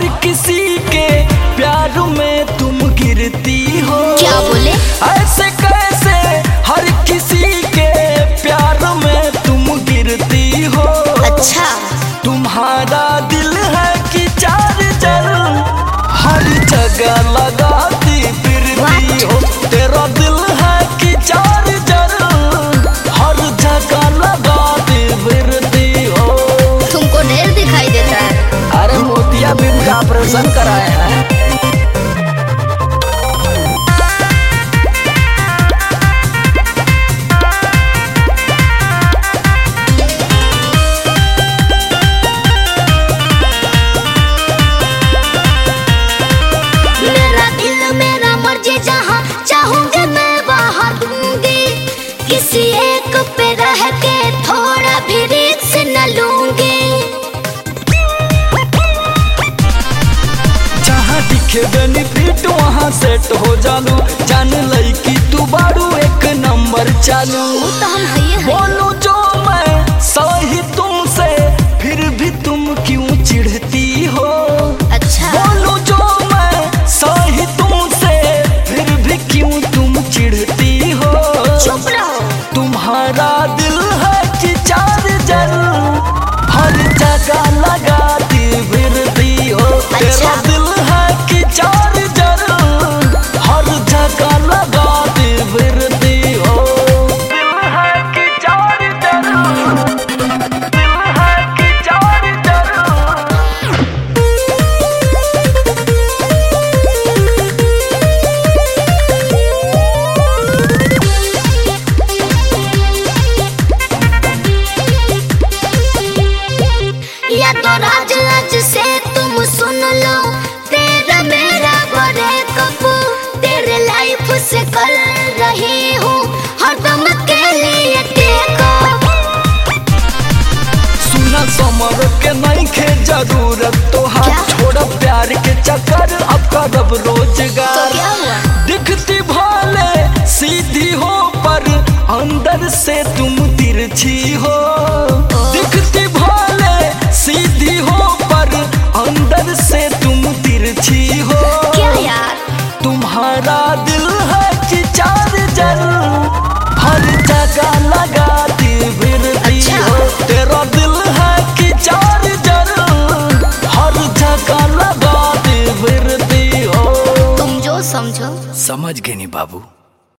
हर किसी के प्यार में तुम गिरती हो। क्या बोले? ऐसे कैसे हर किसी के प्यार में तुम गिरती हो। अच्छा, तुम्हारा दिल है कि चार्जर हर जगह लगाती फिरती हो। तेरा दिल है कि चार्जर हर जगह लगाती फिरती हो। तुमको ढेर दिखाई देता है। अरे मोतियाबिंद का ऑपरेशन कराए हैं। मेरा दिल मेरा मर्जी, जहाँ चाहूंगी मैं वहाँ दूंगी। किसी एक पे रह के थोड़ा भी रिस्क न लूंगी। जहाँ दिखे बेनिफिट वहाँ सेट हो जालू। जान लई कि तू बारू एक नंबर चालू। वो तो हम है। बोलू जो मैं सही तुमसे फिर भी तुम क्यों चिढ़ती हो। अच्छा, बोलू जो मैं सही तुमसे फिर भी क्यों तुम चिढ़ती हो। चुप रहो। तुम्हारा दिल है कि चार्जर हर जगह लगाती फिरती हो। तेरा दिल है कि चार्जर हर जगह लगाती फिरती हो। दिल है कि चार्जर, दिल है कि चार्जर। या तो राज लाज से तुम सुन लो, तेरा मेरा ब्रेकअप तेरे लाइफ से कर रही हूँ हरदम के लिए टेक अप। सुना समर के नहीं खे जरूरत तो हाथ क्या? छोड़ प्यार के चक्कर अब करब तो रोजगार। क्या हुआ? दिखती भले सीधी हो पर अंदर से तुम तिरछी हो। दिखती भले सीधी हो पर अंदर से तुम तिरछी हो। क्या यार? तुम्हारा दिल है कि चार्जर हर जगह लगाती फिरती अच्छा। हो। तेरा दिल है कि चार्जर हर जगह लगाती फिरती हो। तुम जो समझो। समझ गए नी बाबू।